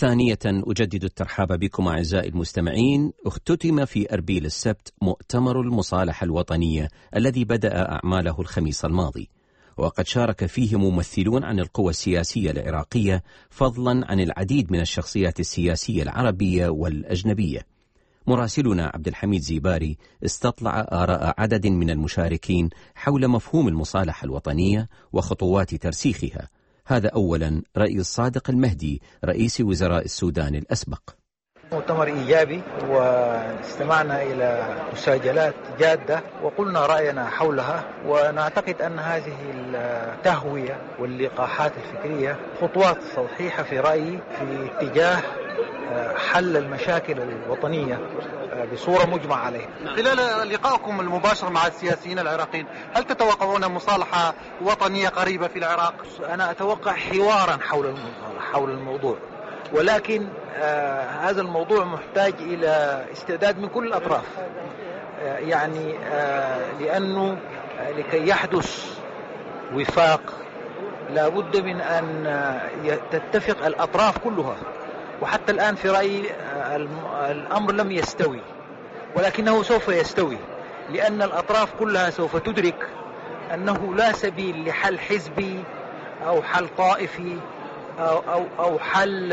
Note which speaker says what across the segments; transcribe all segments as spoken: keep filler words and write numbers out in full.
Speaker 1: ثانية أجدد الترحاب بكم أعزائي المستمعين. اختتم في أربيل السبت مؤتمر المصالحة الوطنية الذي بدأ أعماله الخميس الماضي، وقد شارك فيه ممثلون عن القوى السياسية العراقية فضلا عن العديد من الشخصيات السياسية العربية والأجنبية. مراسلنا عبد الحميد زيباري استطلع آراء عدد من المشاركين حول مفهوم المصالحة الوطنية وخطوات ترسيخها. هذا أولا رأي الصادق المهدي رئيس وزراء السودان الأسبق.
Speaker 2: مؤتمر إيجابي، واستمعنا إلى مساجلات جادة وقلنا رأينا حولها، ونعتقد أن هذه التهوية واللقاحات الفكرية خطوات صحيحة في رأيي في اتجاه حل المشاكل الوطنية بصورة مجمع عليها.
Speaker 3: خلال لقائكم المباشر مع السياسيين العراقيين، هل تتوقعون مصالحة وطنية قريبة في العراق؟
Speaker 2: أنا أتوقع حوارا حول المصالحة حول الموضوع، ولكن آه هذا الموضوع محتاج إلى استعداد من كل الأطراف، آه يعني آه لأنه آه لكي يحدث وفاق لابد من أن آه تتفق الأطراف كلها، وحتى الآن في رأيي آه الأمر لم يستوي، ولكنه سوف يستوي، لأن الأطراف كلها سوف تدرك أنه لا سبيل لحل حزبي أو حل طائفي أو, أو, أو حل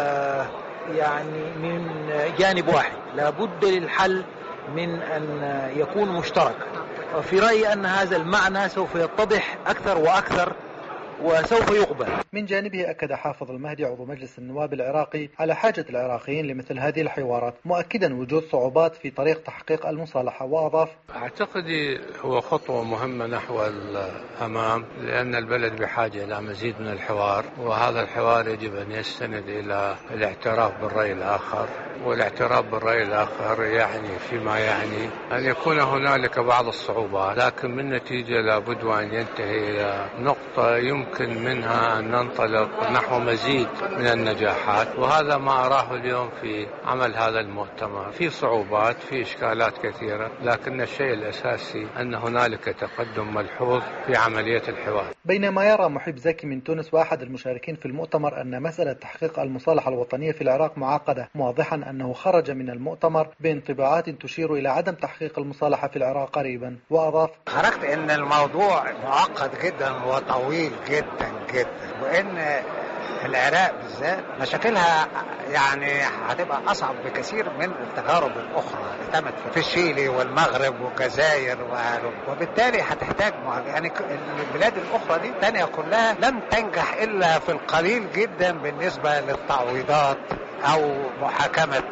Speaker 2: يعني من جانب واحد، لابد للحل من أن يكون مشترك. وفي رأيي أن هذا المعنى سوف يتضح أكثر وأكثر وسوف يقبل.
Speaker 4: من جانبه أكد حافظ المهدي عضو مجلس النواب العراقي على حاجة العراقيين لمثل هذه الحوارات، مؤكدا وجود صعوبات في طريق تحقيق المصالحة، وأضاف:
Speaker 5: أعتقد هو خطوة مهمة نحو الأمام، لأن البلد بحاجة إلى مزيد من الحوار، وهذا الحوار يجب أن يستند إلى الاعتراف بالرأي الآخر، والاعتراف بالرأي الآخر يعني فيما يعني أن يكون هنالك بعض الصعوبات، لكن من نتيجة لابد أن ينتهي إلى نقطة يمكن منها أن ننطلق نحو مزيد من النجاحات، وهذا ما أراه اليوم في عمل هذا المؤتمر. في صعوبات، في إشكالات كثيرة، لكن الشيء الأساسي أن هنالك تقدم ملحوظ في عملية الحوار.
Speaker 4: بينما يرى محب زكي من تونس وأحد المشاركين في المؤتمر أن مسألة تحقيق المصالحة الوطنية في العراق معقدة، موضحا أنه خرج من المؤتمر بانطباعات تشير إلى عدم تحقيق المصالحة في العراق قريبا، وأضاف:
Speaker 6: خرجت أن الموضوع معقد جدا وطويل جدا جدا، وأن العراق بالذات مشاكلها يعني هتبقى أصعب بكثير من التجارب الأخرى اللي تمت في الشيلي والمغرب والجزائر، وبالتالي هتحتاج يعني البلاد الأخرى دي الثانية كلها لم تنجح إلا في القليل جدا بالنسبة للتعويضات أو محاكمة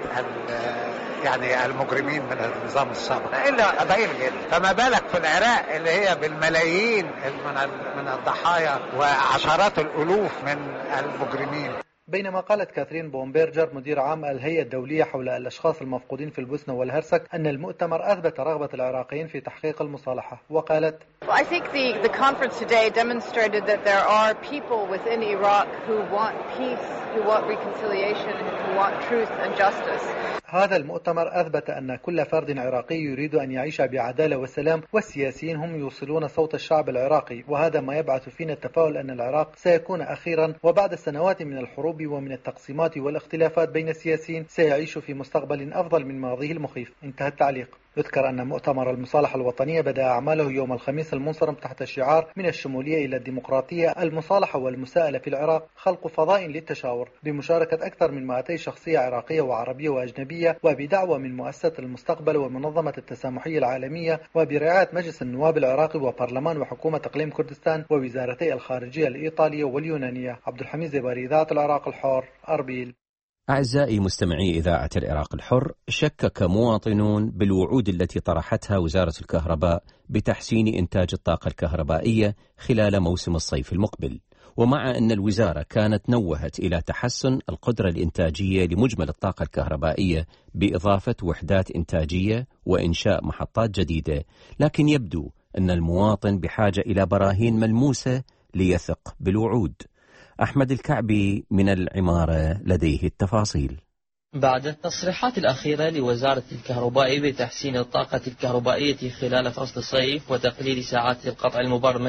Speaker 6: يعني المجرمين من النظام السابق، إلا قليل جدا، فما بالك في العراق اللي هي بالملايين من من الضحايا وعشرات الألوف من المجرمين.
Speaker 4: بينما قالت كاثرين بومبيرجر مدير عام الهيئة الدولية حول الأشخاص المفقودين في البوسنة والهرسك أن المؤتمر أثبت رغبة العراقيين في تحقيق المصالحة، وقالت:
Speaker 7: I think the the conference today demonstrated that there are people within Iraq who want peace, who want reconciliation, who want truth and justice.
Speaker 4: هذا المؤتمر أثبت أن كل فرد عراقي يريد أن يعيش بعدالة وسلام، والسياسيين هم يوصلون صوت الشعب العراقي، وهذا ما يبعث فينا التفاؤل أن العراق سيكون أخيرا وبعد سنوات من الحروب ومن التقسيمات والاختلافات بين السياسيين سيعيش في مستقبل أفضل من ماضيه المخيف. انتهى التعليق. يذكر أن مؤتمر المصالحة الوطنية بدأ أعماله يوم الخميس المنصرم تحت الشعار من الشمولية إلى الديمقراطية، المصالحة والمساءلة في العراق، خلق فضاء للتشاور، بمشاركة أكثر من مئتي شخصية عراقية وعربية وأجنبية، وبدعوة من مؤسسة المستقبل ومنظمة التسامحية العالمية، وبرعاية مجلس النواب العراقي وبرلمان وحكومة إقليم كردستان ووزارتي الخارجية الإيطالية واليونانية. عبد الحميد زيباري، إذاعة العراق الحر، أربيل.
Speaker 1: أعزائي مستمعي إذاعة العراق الحر، شكك مواطنون بالوعود التي طرحتها وزارة الكهرباء بتحسين إنتاج الطاقة الكهربائية خلال موسم الصيف المقبل، ومع أن الوزارة كانت نوهت إلى تحسن القدرة الإنتاجية لمجمل الطاقة الكهربائية بإضافة وحدات إنتاجية وإنشاء محطات جديدة، لكن يبدو أن المواطن بحاجة إلى براهين ملموسة ليثق بالوعود. أحمد الكعبي من العمارة لديه التفاصيل.
Speaker 8: بعد التصريحات الأخيرة لوزارة الكهرباء بتحسين الطاقة الكهربائية خلال فصل الصيف وتقليل ساعات القطع المبرمج،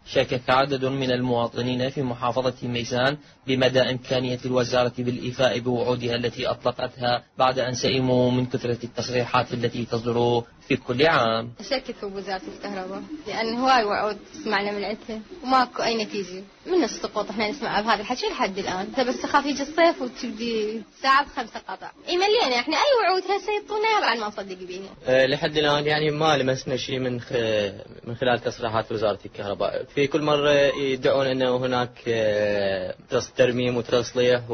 Speaker 8: شكك عدد من المواطنين في محافظة ميسان بمدى إمكانية الوزارة بالإيفاء بوعودها التي أطلقتها بعد أن سئموا من كثرة التصريحات التي تصدر في كل عام.
Speaker 9: أشكك في وزارة الكهرباء لأن هواي وعود سمعنا من عندها وماكو أي نتيجة من السقوط. احنا نسمع بهذا الحكي لحد الآن، بس خاف يجي الصيف وتبدي ساعة بخمسة قطع. إي ملينا احنا أي وعود هسه يعطونا بعد ما نصدق بيها.
Speaker 10: أه لحد الآن يعني ما لمسنا شيء من خ... من خلال تصريحات وزارة الكهرباء. في كل مرة يدعون أنه هناك أه ترميم وتصليح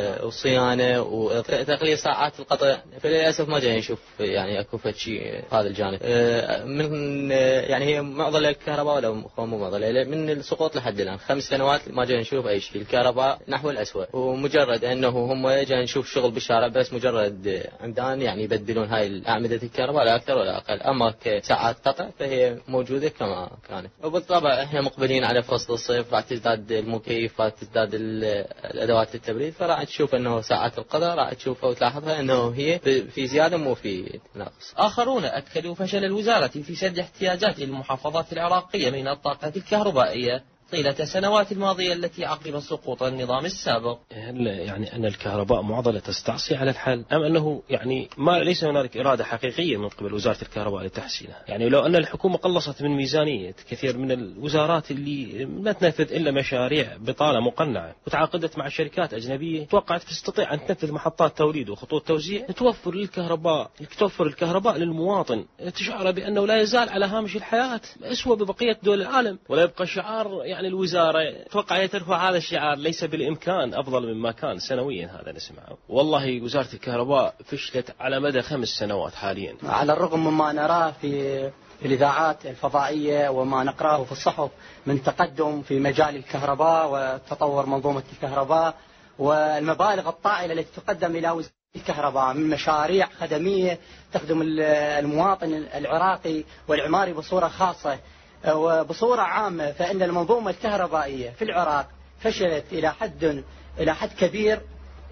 Speaker 10: وصيانة وتقليل ساعات القطع، فللأسف ما جاي نشوف يعني أكو شيء هذا الجانب. أه من يعني هي معضلة الكهرباء ولا مو معضلة من السقوط لحد الآن خمس سنوات ما جاي نشوف أي شيء. الكهرباء نحو الأسوأ، ومجرد أنه هم جاي نشوف شغل بالشارع بس مجرد عمدان يعني يبدلون هاي أعمدة الكهرباء لا أكثر ولا أقل. أما كساعات قطع فهي موجودة كما كانت. وبالطبع إحنا مقبلين على فصل الصيف، راح تزداد المكيف، راح تزداد الأدوات التبريد، فراح تشوف أنه ساعات القطع راح تشوفها وتلاحظها أنه هي في زيادة مو في نقص.
Speaker 8: آخرون أكدوا فشل الوزارة في سد احتياجات المحافظات العراقية من الطاقة الكهربائية طيلة السنوات الماضية التي عقب سقوط النظام السابق.
Speaker 11: هل يعني أن الكهرباء معضلة تستعصي على الحل، أم أنه يعني ما ليس هنالك إرادة حقيقية من قبل وزارة الكهرباء لتحسينها؟ يعني لو أن الحكومة قلصت من ميزانية كثير من الوزارات اللي لا تنفذ إلا مشاريع بطالة مقنعة وتعاقدت مع شركات أجنبية توقعت تستطيع أن تنفذ محطات توليد وخطوط توزيع توفر للكهرباء توفر الكهرباء للمواطن، تشعر بأنه لا يزال على هامش الحياة أسوأ ببقية دول العالم، ولا يبقى شعار يعني الوزارة توقع ترفع هذا الشعار ليس بالإمكان أفضل مما كان سنويا. هذا نسمعه. والله وزارة الكهرباء فشلت على مدى خمس سنوات حاليا،
Speaker 12: على الرغم مما نراه في في الإذاعات الفضائية وما نقرأه في الصحف من تقدم في مجال الكهرباء وتطور منظومة الكهرباء والمبالغ الطائلة التي تقدم إلى وزارة الكهرباء من مشاريع خدمية تخدم المواطن العراقي والعماري بصورة خاصة وبصورة عامة. فإن المنظومة الكهربائية في العراق فشلت إلى حد إلى حد كبير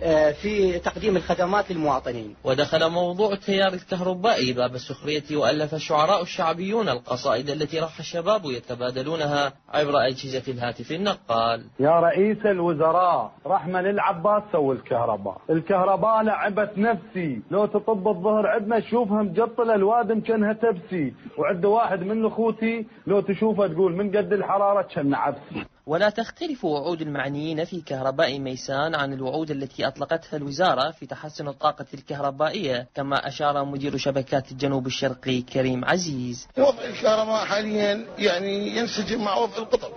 Speaker 12: في تقديم الخدمات للمواطنين.
Speaker 8: ودخل موضوع التيار الكهربائي باب السخرية، وألف الشعراء الشعبيون القصائد التي راح الشباب يتبادلونها عبر أجهزة الهاتف النقال.
Speaker 13: يا رئيس الوزراء رحمة للعباس سوي الكهرباء، الكهرباء لعبت نفسي، لو تطب الظهر عندنا تشوفها مجطلة الوادم كانها تبسي، وعنده واحد من اخوتي لو تشوفه تقول من قد الحرارة كان عبسي.
Speaker 8: ولا تختلف وعود المعنيين في كهرباء ميسان عن الوعود التي أطلقتها الوزارة في تحسن الطاقة الكهربائية، كما أشار مدير شبكات الجنوب الشرقي كريم عزيز.
Speaker 14: وضع الكهرباء حاليا يعني ينسجم مع وضع القطر،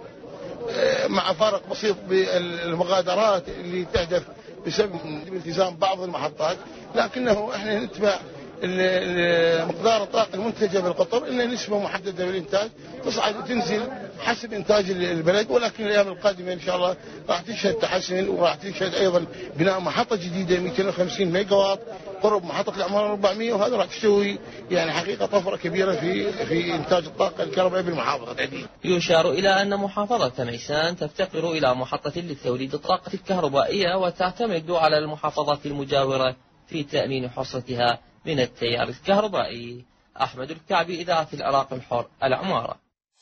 Speaker 14: مع فرق بسيط بالمغادرات اللي تحدث بسبب التزام بعض المحطات، لكنه احنا نتبع مقدار الطاقة المنتجة بالقطر إنها نسبة محددة بالإنتاج تصعد وتنزل حسب إنتاج البلد، ولكن الأيام القادمة إن شاء الله راح تشهد تحسن وراح تشهد أيضا بناء محطة جديدة مئتين وخمسين ميجا واط قرب محطة الأعمار أربعمئة، وهذا راح تسوي يعني حقيقة طفرة كبيرة في في إنتاج الطاقة الكهربائية بالمحافظة العديد.
Speaker 8: يشار إلى أن محافظة ميسان تفتقر إلى محطة لتوليد الطاقة الكهربائية وتعتمد على المحافظات المجاورة في تأمين حصتها من التيار الكهربائي. أحمد الكعبي، إذاعة العراق الحر، العمارة.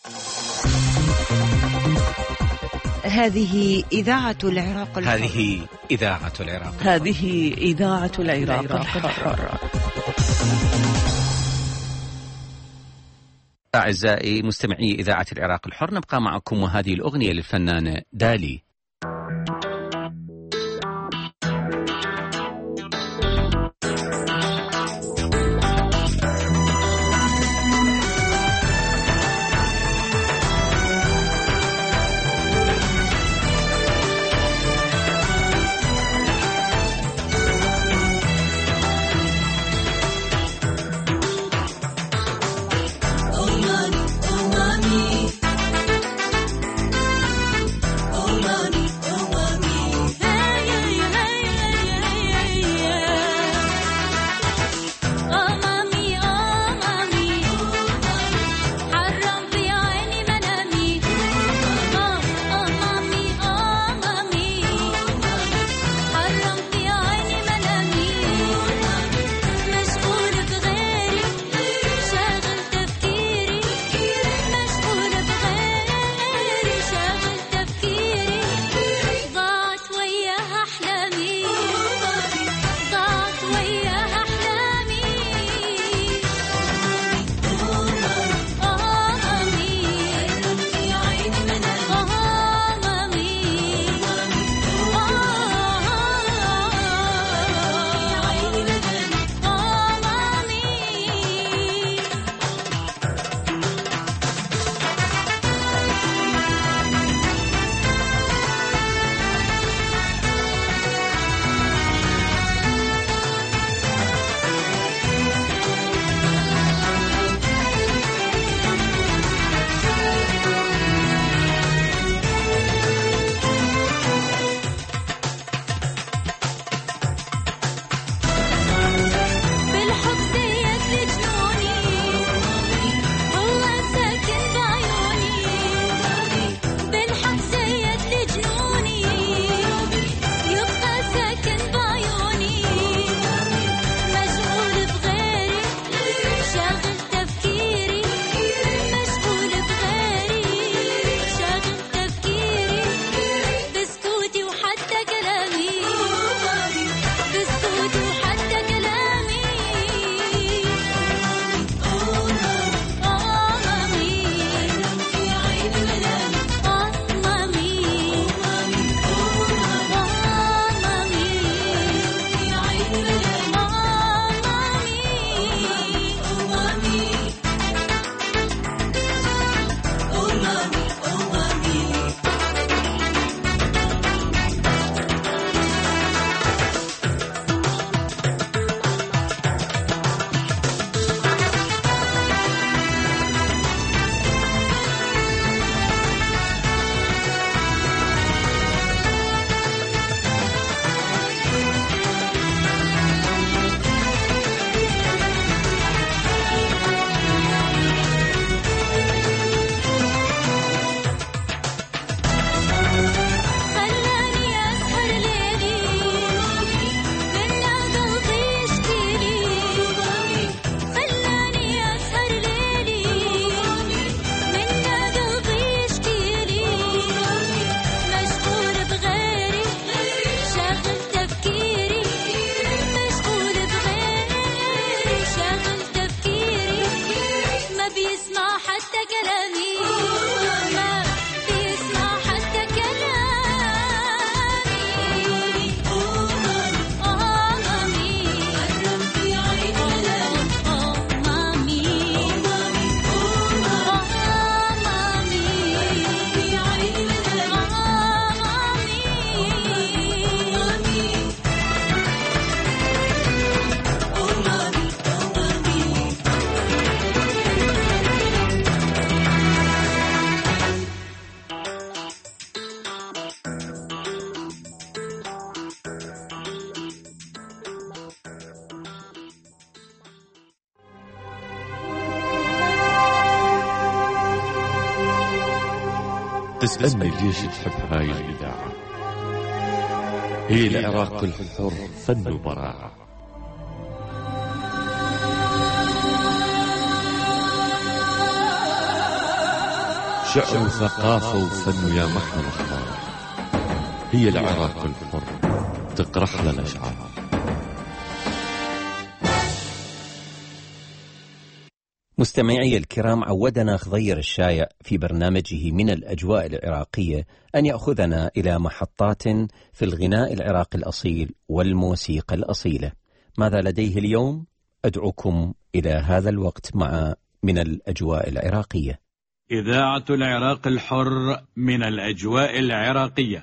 Speaker 15: هذه إذاعة العراق الحر.
Speaker 1: هذه إذاعة العراق
Speaker 15: هذه إذاعة العراق الحر.
Speaker 1: أعزائي مستمعي إذاعة العراق الحر، نبقى معكم وهذه الأغنية للفنانة دالي.
Speaker 16: Oh, تسألني ليش تحب هاي الإذاعة؟ هي العراق الحر فن وبراعة. شعر وثقافة وفن يا محمد أخبار. هي العراق الحر تقرح لنا الأشعار.
Speaker 1: مستمعي الكرام، عودنا خضير الشايع في برنامجه من الأجواء العراقية أن يأخذنا إلى محطات في الغناء العراقي الأصيل والموسيقى الأصيلة. ماذا لديه اليوم؟ أدعوكم إلى هذا الوقت مع من الأجواء العراقية.
Speaker 17: إذاعة العراق الحر من الأجواء العراقية.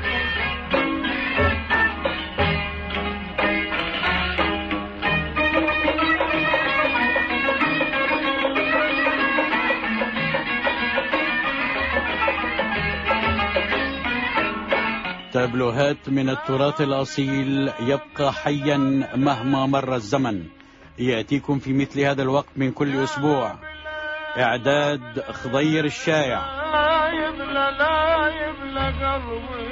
Speaker 17: تابلوهات من التراث الأصيل يبقى حيا مهما مر الزمن، يأتيكم في مثل هذا الوقت من كل أسبوع. إعداد خضير الشايع.
Speaker 18: لا يبلى لا يبلى قلبي.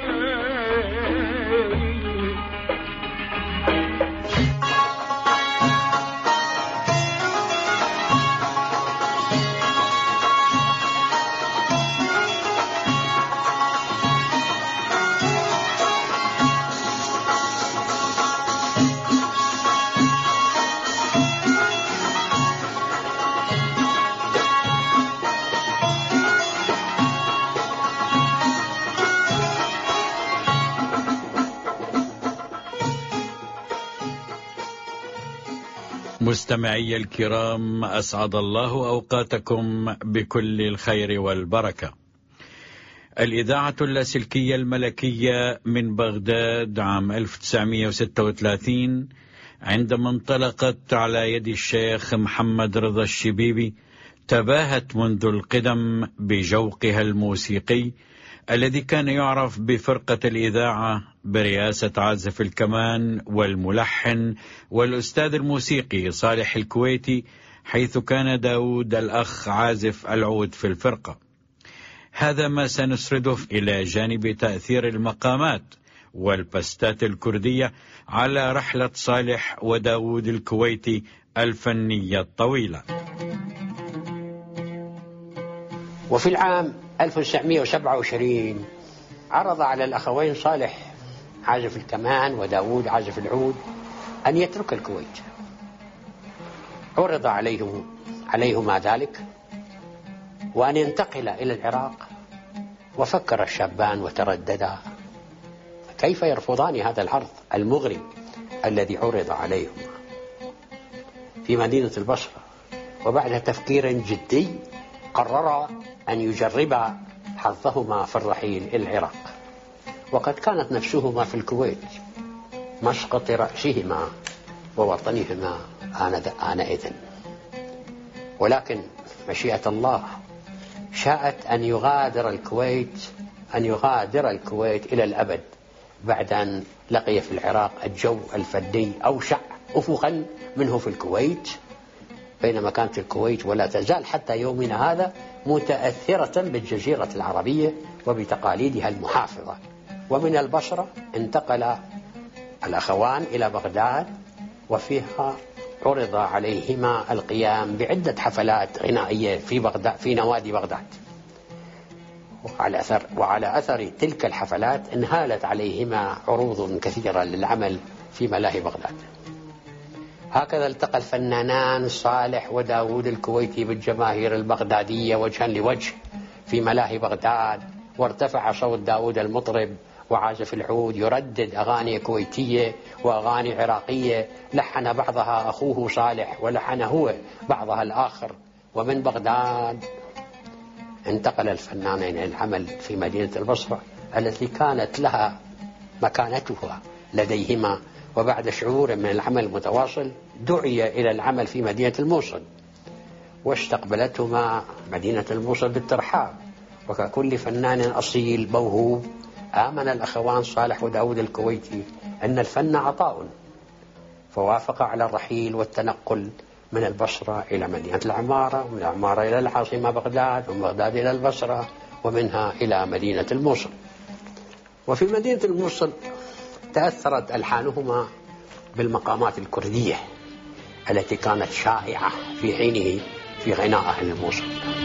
Speaker 17: مستمعي الكرام، أسعد الله أوقاتكم بكل الخير والبركة. الإذاعة اللاسلكية الملكية من بغداد عام ألف وتسعمئة وستة وثلاثين عندما انطلقت على يد الشيخ محمد رضا الشبيبي تباهت منذ القدم بجوقها الموسيقي الذي كان يعرف بفرقة الإذاعة برئاسة عازف الكمان والملحن والأستاذ الموسيقي صالح الكويتي، حيث كان داود الأخ عازف العود في الفرقة. هذا ما سنسرده إلى جانب تأثير المقامات والبستات الكردية على رحلة صالح وداود الكويتي الفنية الطويلة.
Speaker 19: وفي العام ألف وتسعمئة وسبعة وعشرين عرض على الأخوين صالح عازف الكمان وداود عازف العود أن يترك الكويت. عرض عليهم عليهما ذلك وأن ينتقل إلى العراق، وفكر الشابان وترددا كيف يرفضان هذا العرض المغري الذي عرض عليهما في مدينة البصرة. وبعد تفكير جدي قررا أن يجربا حظهما في الرحيل إلى العراق، وقد كانت نفسهما في الكويت مسقط رأسهما ووطنهما آنئذ. ولكن مشيئة الله شاءت أن يغادر الكويت أن يغادر الكويت إلى الأبد بعد أن لقي في العراق الجو الفني أوسع أفقا منه في الكويت، بينما كانت الكويت ولا تزال حتى يومنا هذا متأثرة بالجزيرة العربية وبتقاليدها المحافظة. ومن البصرة انتقل الأخوان إلى بغداد، وفيها عرض عليهما القيام بعدة حفلات غنائية في بغداد في نوادي بغداد. وعلى أثر وعلى أثر تلك الحفلات انهالت عليهما عروض كثيرة للعمل في ملاهي بغداد. هكذا التقى الفنانان صالح وداود الكويتي بالجماهير البغدادية وجها لوجه في ملاهي بغداد، وارتفع صوت داود المطرب وعازف العود يردد أغاني كويتية وأغاني عراقية لحن بعضها أخوه صالح ولحن هو بعضها الآخر. ومن بغداد انتقل الفنانين إلى العمل في مدينة البصرة التي كانت لها مكانتها لديهما، وبعد شعور من العمل المتواصل دعي إلى العمل في مدينة الموصل، واستقبلتهما مدينة الموصل بالترحاب. وككل فنان أصيل موهوب آمن الأخوان صالح وداود الكويتي أن الفن عطاء، فوافق على الرحيل والتنقل من البصرة إلى مدينة العمارة، ومن العمارة إلى العاصمة بغداد، ومن بغداد إلى البصرة، ومنها إلى مدينة الموصل. وفي مدينة الموصل تأثرت ألحانهما بالمقامات الكردية التي كانت شائعة في حينه في غناء أهل الموصل.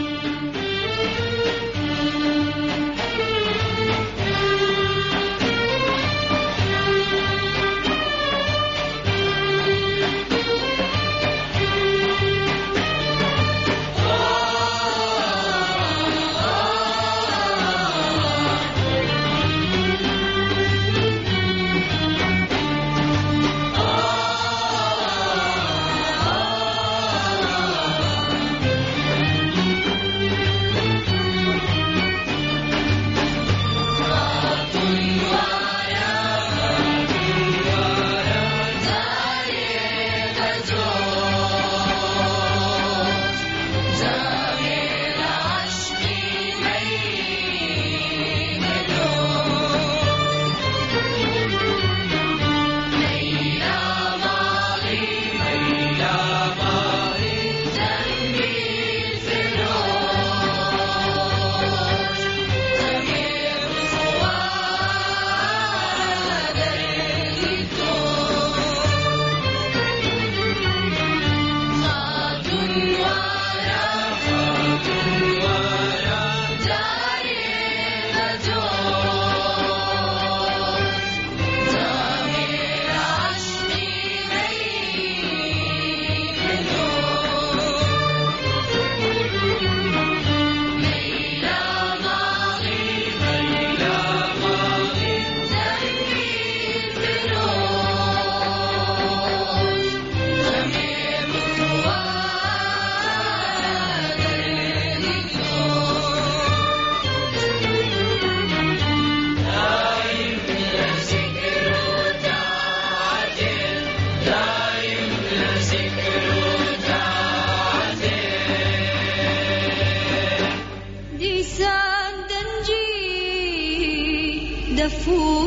Speaker 20: دفو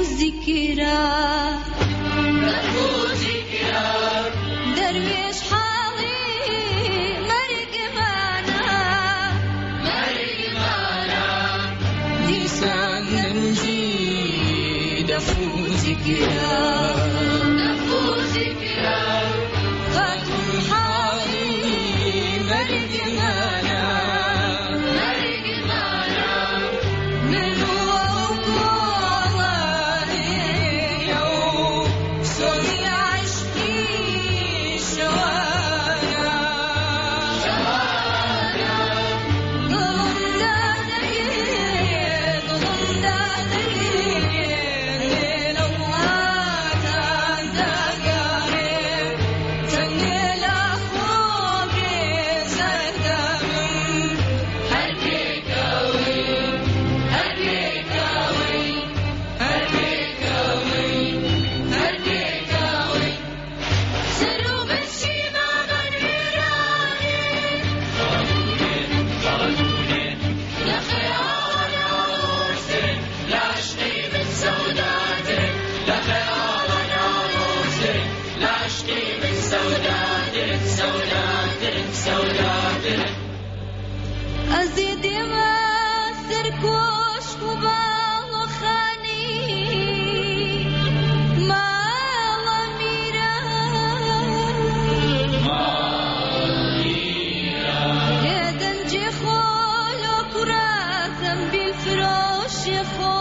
Speaker 20: ذكرى دفو ذكرى درويش حالي مرق معنا مرق معنا لسان ننجي دفو ذكرى دفو ذكرى خاتم حالي مرق معنا مرق معنا من أزيد ما سركوش وبالو خاني ما ميرا ما ميرا يا دنجي خولو كراسم بالفروش يخو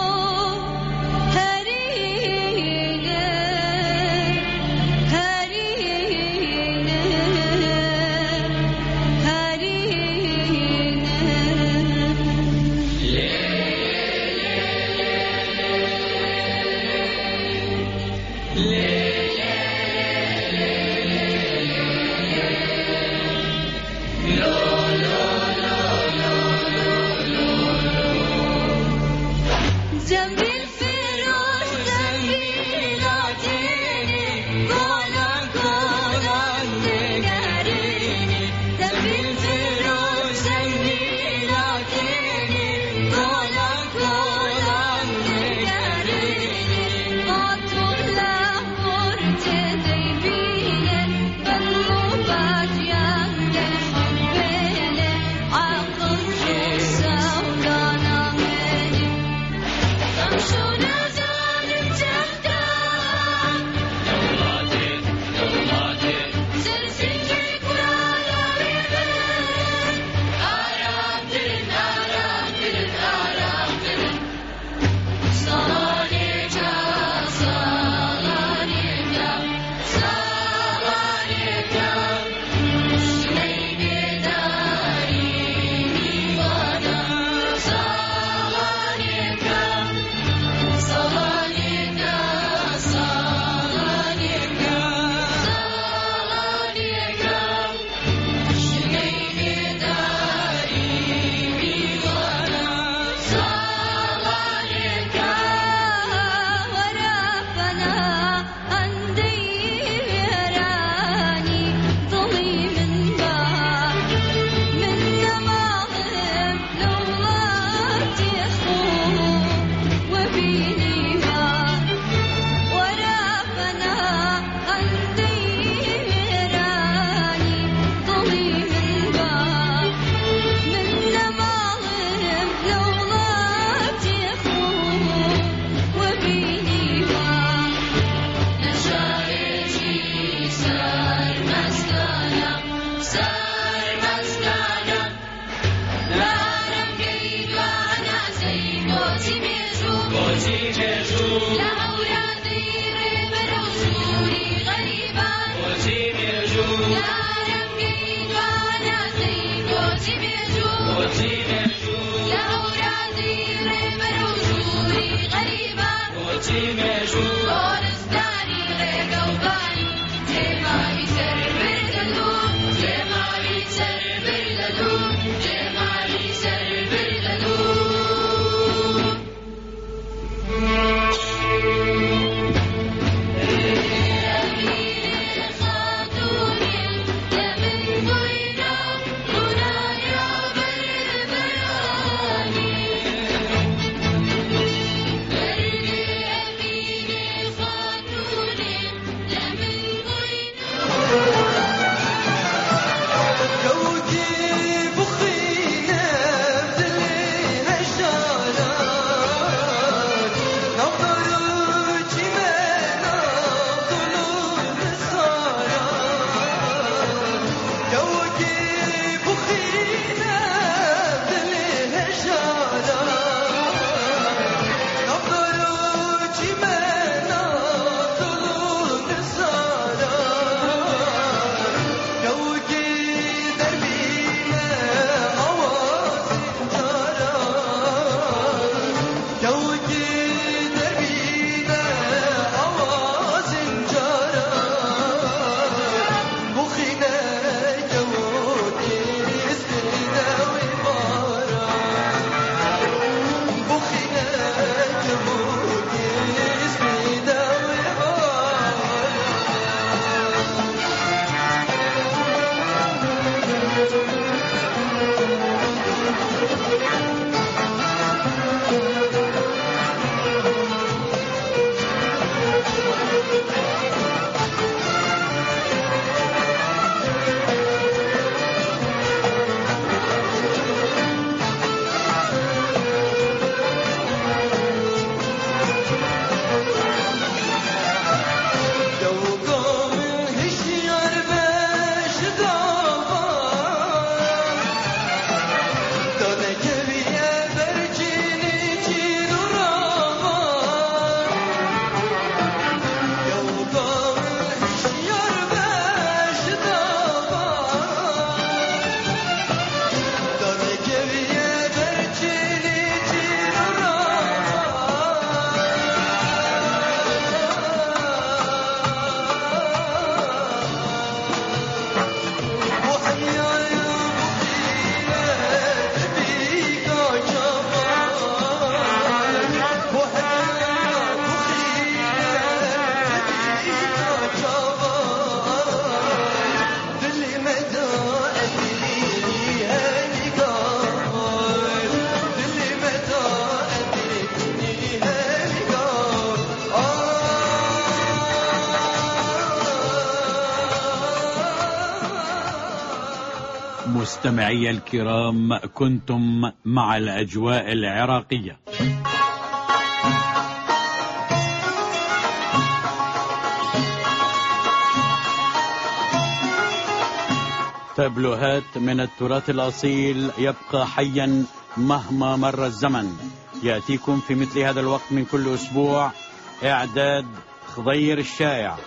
Speaker 17: مستمعي الكرام، كنتم مع الأجواء العراقية. تابلوهات من التراث الأصيل يبقى حيا مهما مر الزمن، يأتيكم في مثل هذا الوقت من كل أسبوع. إعداد خضير الشايع.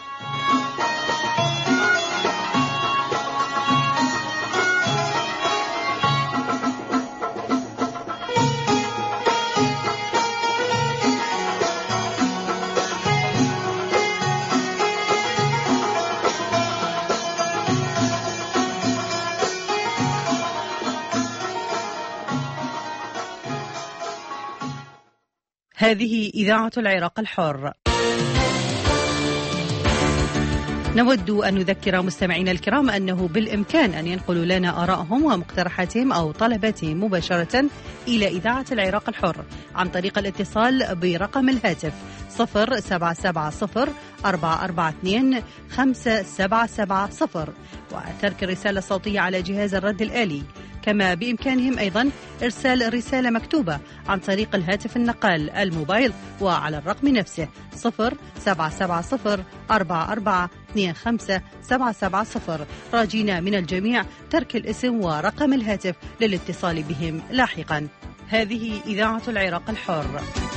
Speaker 15: هذه إذاعة العراق الحر. نود أن نذكر مستمعينا الكرام أنه بالإمكان أن ينقلوا لنا آراءهم ومقترحاتهم أو طلباتهم مباشرة إلى إذاعة العراق الحر عن طريق الاتصال برقم الهاتف صفر سبعة سبعة صفر أربعة أربعة اثنين خمسة سبعة سبعة صفر وترك الرسالة الصوتية على جهاز الرد الآلي. كما بإمكانهم أيضا إرسال رسالة مكتوبة عن طريق الهاتف النقال الموبايل وعلى الرقم نفسه صفر سبعة سبعة صفر أربعة أربعة اثنين خمسة سبعة سبعة صفر، راجين من الجميع ترك الاسم ورقم الهاتف للاتصال بهم لاحقا. هذه إذاعة العراق الحر.